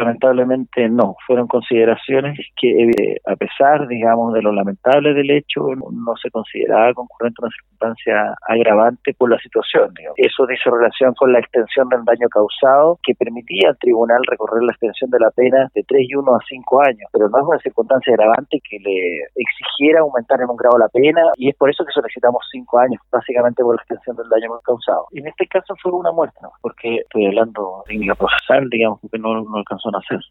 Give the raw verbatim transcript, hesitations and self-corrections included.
lamentablemente no, fueron consideraciones que eh, a pesar, digamos, de lo lamentable del hecho, no se consideraba concurrente una circunstancia agravante por la situación, digamos. Eso dice relación con la extensión del daño causado que permitía al tribunal recorrer la extensión de la pena de tres y uno a cinco años, pero no es una circunstancia agravante que le exigiera aumentar en un grado la pena, y es por eso que solicitamos cinco años, básicamente por la extensión del daño causado. En este caso fue una muerte, ¿no? Porque estoy hablando de técnica procesal, digamos, porque no, no alcanzó a nacer.